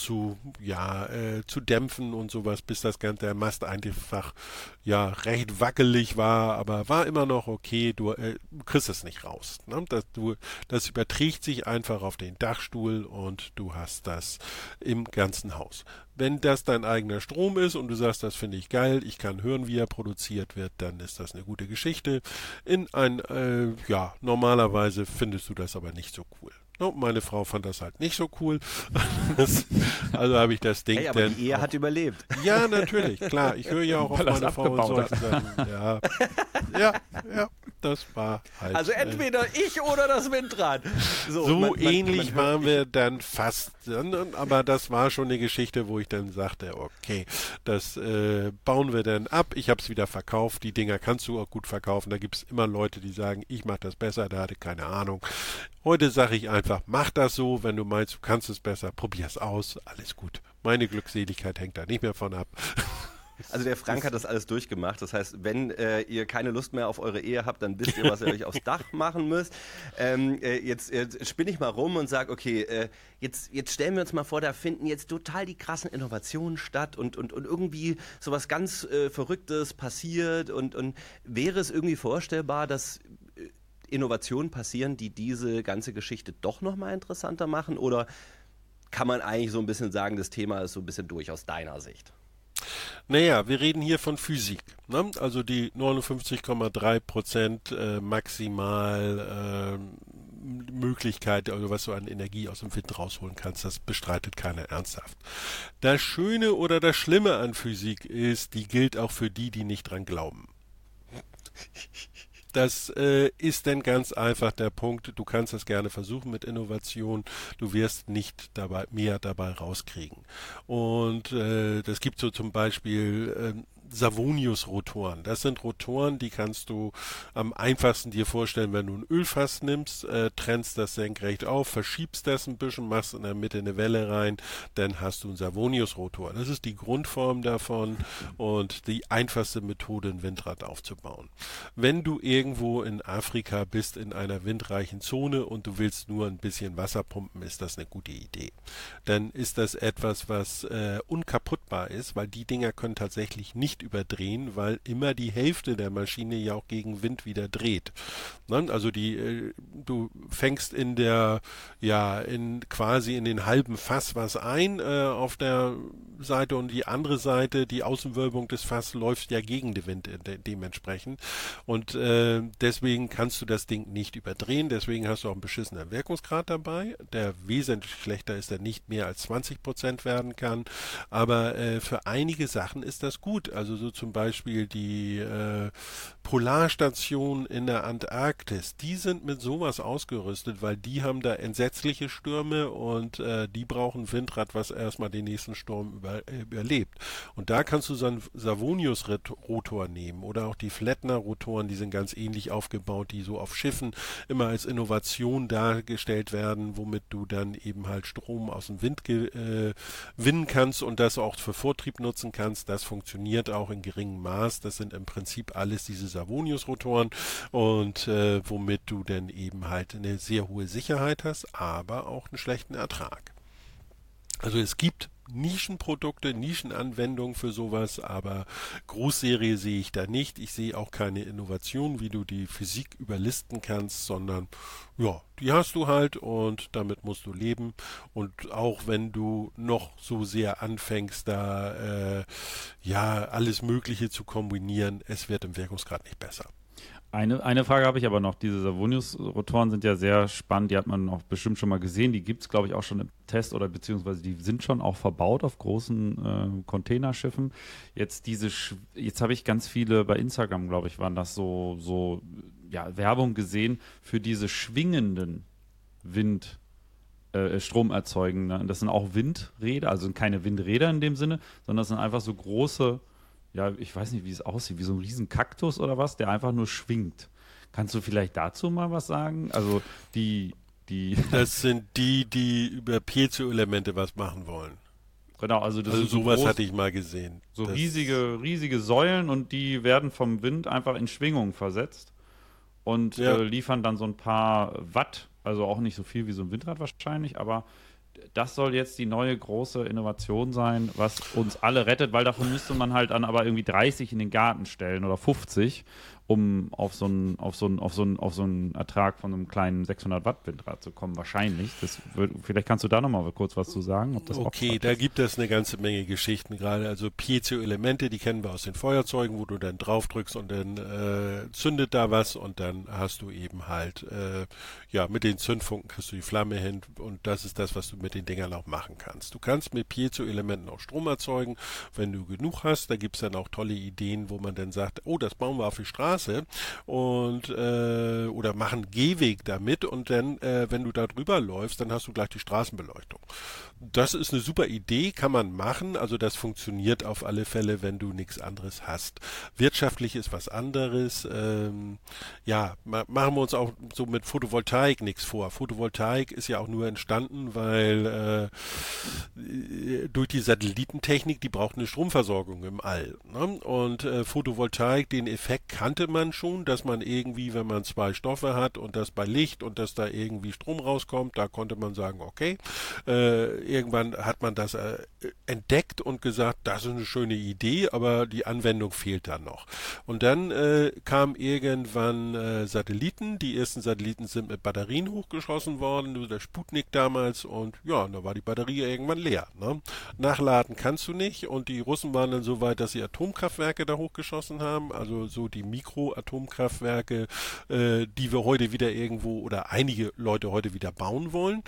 zu dämpfen und sowas, bis der Mast einfach recht wackelig war, aber war immer noch okay, du kriegst es nicht raus. Ne? Das überträgt sich einfach auf den Dachstuhl und du hast das im ganzen Haus. Wenn das dein eigener Strom ist und du sagst, das finde ich geil, ich kann hören, wie er produziert wird, dann ist das eine gute Geschichte. Normalerweise findest du das aber nicht so cool. No, meine Frau fand das halt nicht so cool. Also habe ich das Ding hey, aber die Ehe hat überlebt. Ja, natürlich, klar. Ich höre ja auch auf meine Frau und solche Sachen. Ja, das war halt. Also entweder ich oder das Windrad. So ähnlich waren wir dann fast. Aber das war schon eine Geschichte, wo ich dann sagte, okay, das bauen wir dann ab. Ich habe es wieder verkauft. Die Dinger kannst du auch gut verkaufen. Da gibt es immer Leute, die sagen, ich mache das besser. Da hatte ich keine Ahnung. Heute sage ich einfach, mach das so. Wenn du meinst, du kannst es besser, probier es aus. Alles gut. Meine Glückseligkeit hängt da nicht mehr von ab. Also der Frank hat das alles durchgemacht. Das heißt, wenn ihr keine Lust mehr auf eure Ehe habt, dann wisst ihr, was ihr euch aufs Dach machen müsst. Jetzt spinne ich mal rum und sage, okay, jetzt stellen wir uns mal vor, da finden jetzt total die krassen Innovationen statt und irgendwie sowas ganz Verrücktes passiert und wäre es irgendwie vorstellbar, dass Innovationen passieren, die diese ganze Geschichte doch nochmal interessanter machen? Oder kann man eigentlich so ein bisschen sagen, das Thema ist so ein bisschen durch aus deiner Sicht? Naja, wir reden hier von Physik, ne? Also die 59,3% maximal Möglichkeit, also was du an Energie aus dem Wind rausholen kannst, das bestreitet keiner ernsthaft. Das Schöne oder das Schlimme an Physik ist, die gilt auch für die, die nicht dran glauben. Das ist dann ganz einfach der Punkt, du kannst das gerne versuchen mit Innovation, du wirst nicht mehr dabei rauskriegen. Und das gibt so zum Beispiel Savonius-Rotoren. Das sind Rotoren, die kannst du am einfachsten dir vorstellen, wenn du ein Ölfass nimmst, trennst das senkrecht auf, verschiebst das ein bisschen, machst in der Mitte eine Welle rein, dann hast du einen Savonius-Rotor. Das ist die Grundform davon und die einfachste Methode, ein Windrad aufzubauen. Wenn du irgendwo in Afrika bist, in einer windreichen Zone und du willst nur ein bisschen Wasser pumpen, ist das eine gute Idee. Dann ist das etwas, was unkaputtbar ist, weil die Dinger können tatsächlich nicht überdrehen, weil immer die Hälfte der Maschine ja auch gegen Wind wieder dreht. Ne? Also du fängst quasi in den halben Fass was ein auf der Seite und die andere Seite, die Außenwölbung des Fasses läuft ja gegen den Wind dementsprechend und deswegen kannst du das Ding nicht überdrehen, deswegen hast du auch einen beschissenen Wirkungsgrad dabei, der wesentlich schlechter ist, der nicht mehr als 20% werden kann, aber für einige Sachen ist das gut. Also Also so zum Beispiel die Polarstation in der Antarktis, die sind mit sowas ausgerüstet, weil die haben da entsetzliche Stürme und die brauchen Windrad, was erstmal den nächsten Sturm überlebt. Und da kannst du so einen Savonius-Rotor nehmen oder auch die Flettner-Rotoren, die sind ganz ähnlich aufgebaut, die so auf Schiffen immer als Innovation dargestellt werden, womit du dann eben halt Strom aus dem Wind gewinnen kannst und das auch für Vortrieb nutzen kannst. Das funktioniert auch in geringem Maß. Das sind im Prinzip alles diese Savonius-Rotoren und womit du dann eben halt eine sehr hohe Sicherheit hast, aber auch einen schlechten Ertrag. Also es gibt Nischenprodukte, Nischenanwendungen für sowas, aber Großserie sehe ich da nicht. Ich sehe auch keine Innovation, wie du die Physik überlisten kannst, sondern ja, die hast du halt und damit musst du leben. Und auch wenn du noch so sehr anfängst, da ja alles Mögliche zu kombinieren, es wird im Wirkungsgrad nicht besser. Eine Frage habe ich aber noch. Diese Savonius-Rotoren sind ja sehr spannend. Die hat man auch bestimmt schon mal gesehen. Die gibt es, glaube ich, auch schon im Test oder beziehungsweise die sind schon auch verbaut auf großen Containerschiffen. Jetzt habe ich ganz viele bei Instagram, glaube ich, waren das so Werbung gesehen für diese schwingenden Stromerzeugenden. Das sind auch Windräder, also keine Windräder in dem Sinne, sondern das sind einfach so große, ja, ich weiß nicht, wie es aussieht, wie so ein riesen Kaktus oder was, der einfach nur schwingt. Kannst du vielleicht dazu mal was sagen? Also Das sind die über Piezo-Elemente was machen wollen. Genau, also das ist sowas hatte ich mal gesehen. So riesige Säulen und die werden vom Wind einfach in Schwingung versetzt und liefern dann so ein paar Watt, also auch nicht so viel wie so ein Windrad wahrscheinlich, aber das soll jetzt die neue große Innovation sein, was uns alle rettet, weil davon müsste man halt dann aber irgendwie 30 in den Garten stellen oder 50, um auf so einen Ertrag von einem kleinen 600 Watt Windrad zu kommen. Wahrscheinlich. Vielleicht kannst du da nochmal kurz was zu sagen. Ob das okay, da gibt es eine ganze Menge Geschichten gerade. Also Piezo-Elemente, die kennen wir aus den Feuerzeugen, wo du dann drauf drückst und dann zündet da was und dann hast du eben halt, mit den Zündfunken kriegst du die Flamme hin und das ist das, was du mit den Dingern auch machen kannst. Du kannst mit Piezo-Elementen auch Strom erzeugen, wenn du genug hast. Da gibt es dann auch tolle Ideen, wo man dann sagt, oh, das bauen wir auf die Straße und oder machen Gehweg damit und dann, wenn du da drüber läufst, dann hast du gleich die Straßenbeleuchtung. Das ist eine super Idee, kann man machen, also das funktioniert auf alle Fälle, wenn du nichts anderes hast. Wirtschaftlich ist was anderes, machen wir uns auch so mit Photovoltaik nichts vor. Photovoltaik ist ja auch nur entstanden, weil durch die Satellitentechnik, die braucht eine Stromversorgung im All. Ne? Und Photovoltaik, den Effekt kannte man schon, dass man irgendwie, wenn man zwei Stoffe hat und das bei Licht und dass da irgendwie Strom rauskommt, da konnte man sagen, okay, irgendwann hat man das entdeckt und gesagt, das ist eine schöne Idee, aber die Anwendung fehlt dann noch. Und dann kamen irgendwann Satelliten, die ersten Satelliten sind mit Batterien hochgeschossen worden, der Sputnik damals und ja, da war die Batterie irgendwann leer. Ne? Nachladen kannst du nicht und die Russen waren dann so weit, dass sie Atomkraftwerke da hochgeschossen haben, also so die Mikro-Atomkraftwerke, die wir heute wieder irgendwo oder einige Leute heute wieder bauen wollen.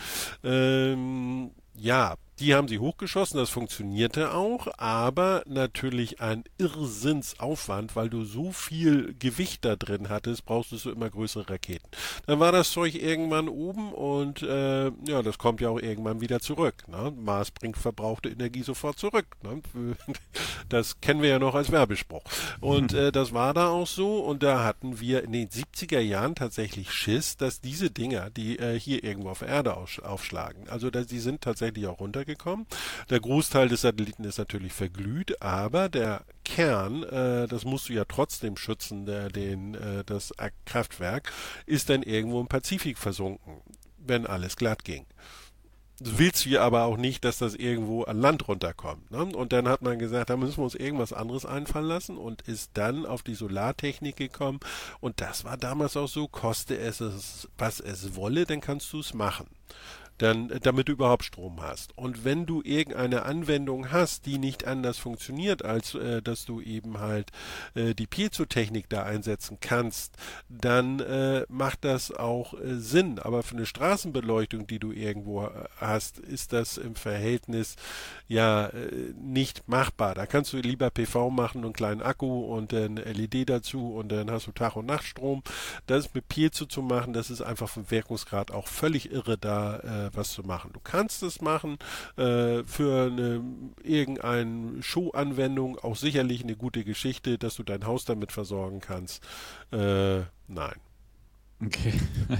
Die haben sie hochgeschossen, das funktionierte auch, aber natürlich ein Irrsinnsaufwand, weil du so viel Gewicht da drin hattest, brauchst du immer größere Raketen. Dann war das Zeug irgendwann oben und das kommt ja auch irgendwann wieder zurück. Ne? Mars bringt verbrauchte Energie sofort zurück. Ne? Das kennen wir ja noch als Werbespruch. Und das war da auch so und da hatten wir in den 70er Jahren tatsächlich Schiss, dass diese Dinger, die hier irgendwo auf der Erde aufschlagen, also die sind tatsächlich auch runtergekommen. Der Großteil des Satelliten ist natürlich verglüht, aber der Kern, das musst du ja trotzdem schützen, das Kraftwerk, ist dann irgendwo im Pazifik versunken, wenn alles glatt ging. Du willst wir aber auch nicht, dass das irgendwo an Land runterkommt. Ne? Und dann hat man gesagt, da müssen wir uns irgendwas anderes einfallen lassen und ist dann auf die Solartechnik gekommen. Und das war damals auch so, koste es, was es wolle, dann kannst du es machen. damit du überhaupt Strom hast. Und wenn du irgendeine Anwendung hast, die nicht anders funktioniert, als dass du eben halt die Piezotechnik da einsetzen kannst, dann macht das auch Sinn. Aber für eine Straßenbeleuchtung, die du irgendwo hast, ist das im Verhältnis nicht machbar. Da kannst du lieber PV machen und einen kleinen Akku und dann LED dazu und dann hast du Tag- und Nachtstrom. Das mit Piezo zu machen, das ist einfach vom Wirkungsgrad auch völlig irre, da was zu machen. Du kannst es machen für irgendeine Show-Anwendung, auch sicherlich eine gute Geschichte, dass du dein Haus damit versorgen kannst. Nein. Okay.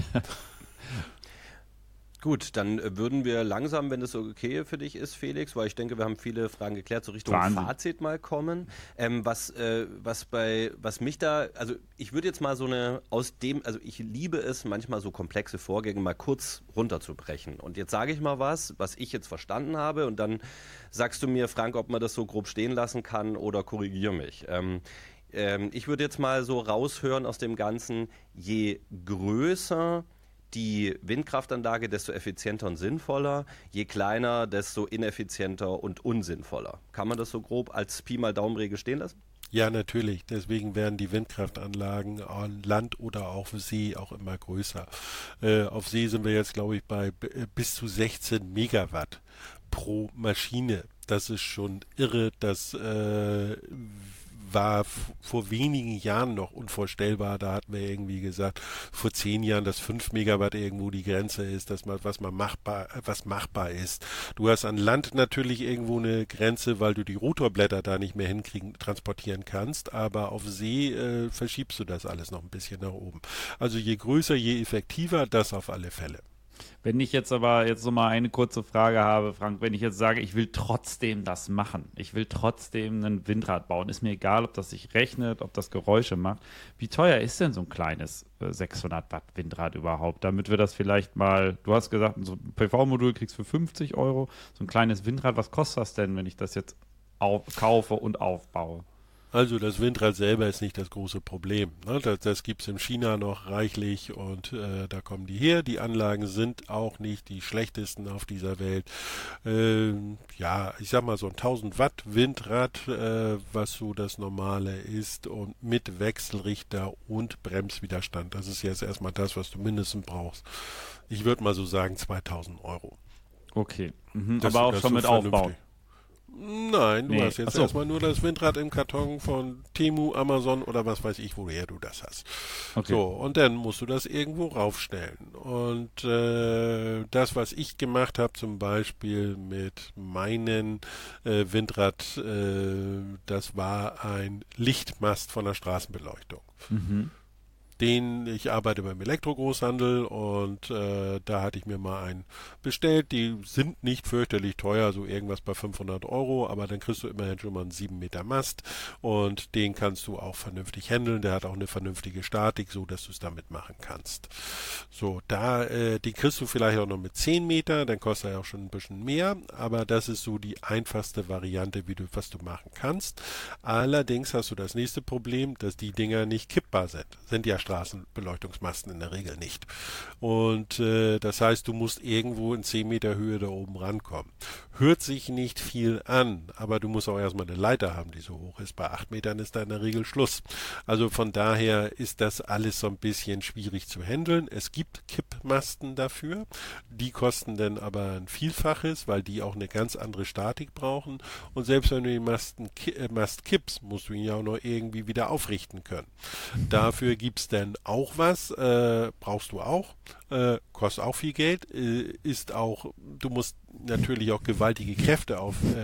Gut, dann würden wir langsam, wenn das so okay für dich ist, Felix, weil ich denke, wir haben viele Fragen geklärt, so Richtung Wahnsinn. Fazit mal kommen. Was mich da, also ich würde jetzt mal also ich liebe es, manchmal so komplexe Vorgänge mal kurz runterzubrechen. Und jetzt sage ich mal was ich jetzt verstanden habe und dann sagst du mir, Frank, ob man das so grob stehen lassen kann oder korrigier mich. Ich würde jetzt mal so raushören aus dem Ganzen, je größer die Windkraftanlage, desto effizienter und sinnvoller, je kleiner, desto ineffizienter und unsinnvoller. Kann man das so grob als Pi mal Daumenregel stehen lassen? Ja, natürlich. Deswegen werden die Windkraftanlagen an Land oder auf See auch immer größer. Auf See sind wir jetzt, glaube ich, bei bis zu 16 Megawatt pro Maschine. Das ist schon irre. Das war vor wenigen Jahren noch unvorstellbar. Da hatten wir irgendwie gesagt, vor 10 Jahren, dass 5 Megawatt irgendwo die Grenze ist, was machbar ist. Du hast an Land natürlich irgendwo eine Grenze, weil du die Rotorblätter da nicht mehr transportieren kannst, aber auf See verschiebst du das alles noch ein bisschen nach oben. Also je größer, je effektiver, das auf alle Fälle. Wenn ich jetzt aber noch mal eine kurze Frage habe, Frank, wenn ich jetzt sage, ich will trotzdem das machen, ich will trotzdem ein Windrad bauen, ist mir egal, ob das sich rechnet, ob das Geräusche macht. Wie teuer ist denn so ein kleines 600 Watt Windrad überhaupt? Damit wir das vielleicht mal, du hast gesagt, so ein PV-Modul kriegst du für 50 Euro, so ein kleines Windrad, was kostet das denn, wenn ich das jetzt kaufe und aufbaue? Also das Windrad selber ist nicht das große Problem. Ne? Das gibt es in China noch reichlich und da kommen die her. Die Anlagen sind auch nicht die schlechtesten auf dieser Welt. Ich sag mal so ein 1000 Watt Windrad, was so das Normale ist und mit Wechselrichter und Bremswiderstand. Das ist jetzt erstmal das, was du mindestens brauchst. Ich würde mal so sagen 2000 Euro. Okay, aber auch schon mit Aufbau. Nein, du hast jetzt erstmal nur das Windrad im Karton von Temu, Amazon oder was weiß ich, woher du das hast. Okay. So, und dann musst du das irgendwo raufstellen. Und das, was ich gemacht habe, zum Beispiel mit meinem Windrad, das war ein Lichtmast von der Straßenbeleuchtung. Mhm. Ich arbeite beim Elektrogroßhandel und da hatte ich mir mal einen bestellt. Die sind nicht fürchterlich teuer, so irgendwas bei 500 Euro, aber dann kriegst du immerhin schon mal einen 7 Meter Mast und den kannst du auch vernünftig handeln. Der hat auch eine vernünftige Statik, so dass du es damit machen kannst. So, den kriegst du vielleicht auch noch mit 10 Meter, dann kostet er auch schon ein bisschen mehr, aber das ist so die einfachste Variante, was du machen kannst. Allerdings hast du das nächste Problem, dass die Dinger nicht kippbar sind. Sind ja Straßenbeleuchtungsmasten in der Regel nicht. Und das heißt, du musst irgendwo in 10 Meter Höhe da oben rankommen. Hört sich nicht viel an, aber du musst auch erstmal eine Leiter haben, die so hoch ist. Bei 8 Metern ist da in der Regel Schluss. Also von daher ist das alles so ein bisschen schwierig zu handeln. Es gibt Kippmasten dafür. Die kosten dann aber ein Vielfaches, weil die auch eine ganz andere Statik brauchen. Und selbst wenn du den Mast kippst, musst du ihn ja auch noch irgendwie wieder aufrichten können. Dafür gibt es dann auch was, brauchst du auch, kostet auch viel Geld, du musst natürlich auch gewaltige Kräfte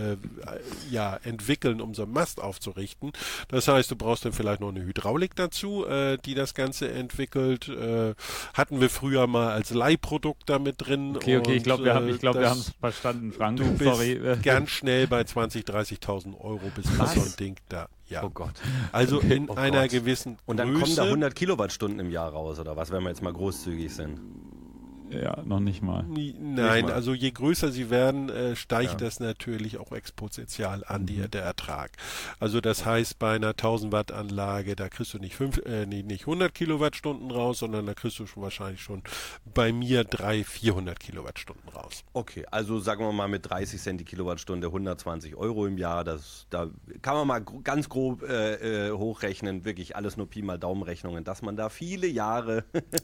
entwickeln, um so einen Mast aufzurichten. Das heißt, du brauchst dann vielleicht noch eine Hydraulik dazu, die das Ganze entwickelt. Hatten wir früher mal als Leihprodukt damit drin. Okay, ich glaube, wir haben es verstanden, Frank. Du bist ganz schnell bei 20.000, 30.000 Euro bis so ein Ding da. Ja. Oh Gott. Also in einer gewissen Und dann kommen da 100 Kilowattstunden im Jahr raus, oder was, wenn wir jetzt mal großzügig sind? Ja, noch nicht mal. Nein, also je größer sie werden, steigt das natürlich auch exponentiell an der Ertrag. Also das heißt, bei einer 1000 Watt Anlage, da kriegst du nicht 100 Kilowattstunden raus, sondern da kriegst du wahrscheinlich schon bei mir 300-400 Kilowattstunden raus. Okay, also sagen wir mal mit 30 Cent die Kilowattstunde 120 Euro im Jahr, da kann man mal ganz grob hochrechnen, wirklich alles nur Pi mal Daumenrechnungen, dass man da viele Jahre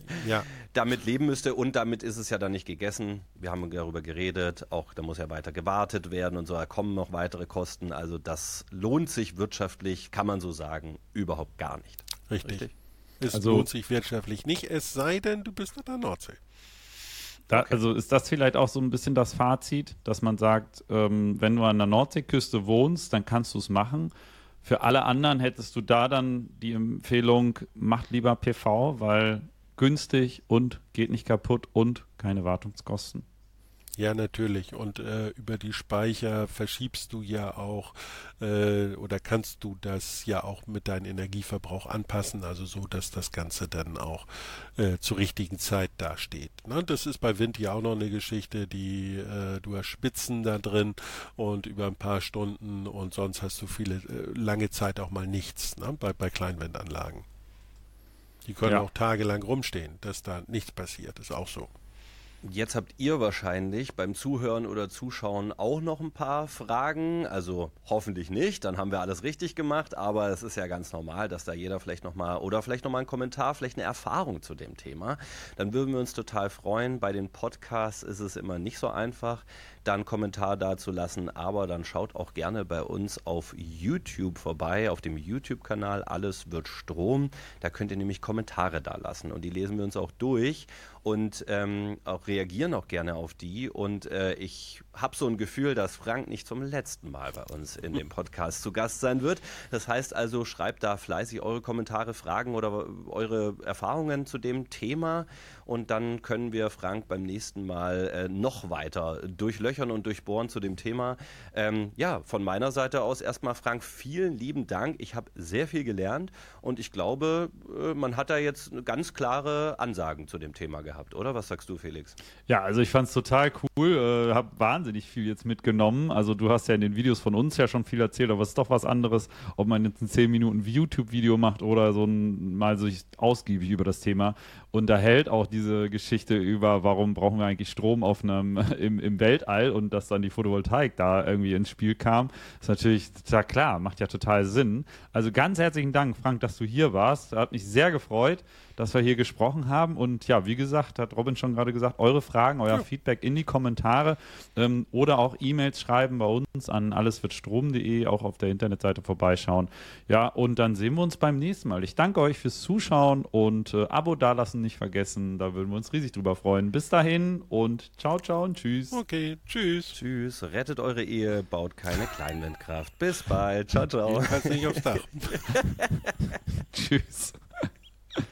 damit leben müsste und damit ist es ja dann nicht gegessen. Wir haben darüber geredet, auch da muss ja weiter gewartet werden und so, da kommen noch weitere Kosten. Also das lohnt sich wirtschaftlich, kann man so sagen, überhaupt gar nicht. Richtig. Es lohnt sich wirtschaftlich nicht, es sei denn, du bist an der Nordsee. Also ist das vielleicht auch so ein bisschen das Fazit, dass man sagt, wenn du an der Nordseeküste wohnst, dann kannst du es machen. Für alle anderen hättest du da dann die Empfehlung, macht lieber PV, weil günstig und geht nicht kaputt und keine Wartungskosten. Ja, natürlich. Und über die Speicher verschiebst du ja auch oder kannst du das ja auch mit deinem Energieverbrauch anpassen, also so, dass das Ganze dann auch zur richtigen Zeit dasteht. Ne? Das ist bei Wind ja auch noch eine Geschichte, du hast Spitzen da drin und über ein paar Stunden und sonst hast du lange Zeit auch mal nichts, ne? Bei Kleinwindanlagen. Die können auch tagelang rumstehen, dass da nichts passiert, ist auch so. Jetzt habt ihr wahrscheinlich beim Zuhören oder Zuschauen auch noch ein paar Fragen, also hoffentlich nicht, dann haben wir alles richtig gemacht, aber es ist ja ganz normal, dass da jeder vielleicht nochmal einen Kommentar, vielleicht eine Erfahrung zu dem Thema, dann würden wir uns total freuen. Bei den Podcasts ist es immer nicht so einfach, da einen Kommentar dazulassen, aber dann schaut auch gerne bei uns auf YouTube vorbei, auf dem YouTube-Kanal Alles wird Strom, da könnt ihr nämlich Kommentare da lassen und die lesen wir uns auch durch und auch reagieren auch gerne auf die und ich habe so ein Gefühl, dass Frank nicht zum letzten Mal bei uns in dem Podcast zu Gast sein wird. Das heißt also, schreibt da fleißig eure Kommentare, Fragen oder eure Erfahrungen zu dem Thema und dann können wir Frank beim nächsten Mal noch weiter durchlöchern und durchbohren zu dem Thema. Von meiner Seite aus erstmal Frank, vielen lieben Dank. Ich habe sehr viel gelernt und ich glaube, man hat da jetzt ganz klare Ansagen zu dem Thema gehabt, oder? Was sagst du, Felix? Ja, also ich fand es total cool, habe wahnsinnig viel jetzt mitgenommen. Also du hast ja in den Videos von uns ja schon viel erzählt, aber es ist doch was anderes, ob man jetzt ein 10 Minuten YouTube-Video macht oder mal so ausgiebig über das Thema. Und da hält auch diese Geschichte über, warum brauchen wir eigentlich Strom im Weltall und dass dann die Photovoltaik da irgendwie ins Spiel kam, ist natürlich total klar, macht ja total Sinn. Also ganz herzlichen Dank, Frank, dass du hier warst. Hat mich sehr gefreut, dass wir hier gesprochen haben. Und ja, wie gesagt, hat Robin schon gerade gesagt, eure Fragen, euer Feedback in die Kommentare oder auch E-Mails schreiben bei uns an alleswirdstrom.de, auch auf der Internetseite vorbeischauen. Ja, und dann sehen wir uns beim nächsten Mal. Ich danke euch fürs Zuschauen und Abo dalassen nicht vergessen. Da würden wir uns riesig drüber freuen. Bis dahin und ciao, ciao und tschüss. Okay, tschüss. Tschüss, rettet eure Ehe, baut keine Kleinwindkraft. Bis bald. Ciao, ciao. Jedenfalls nicht aufs Dach. Tschüss.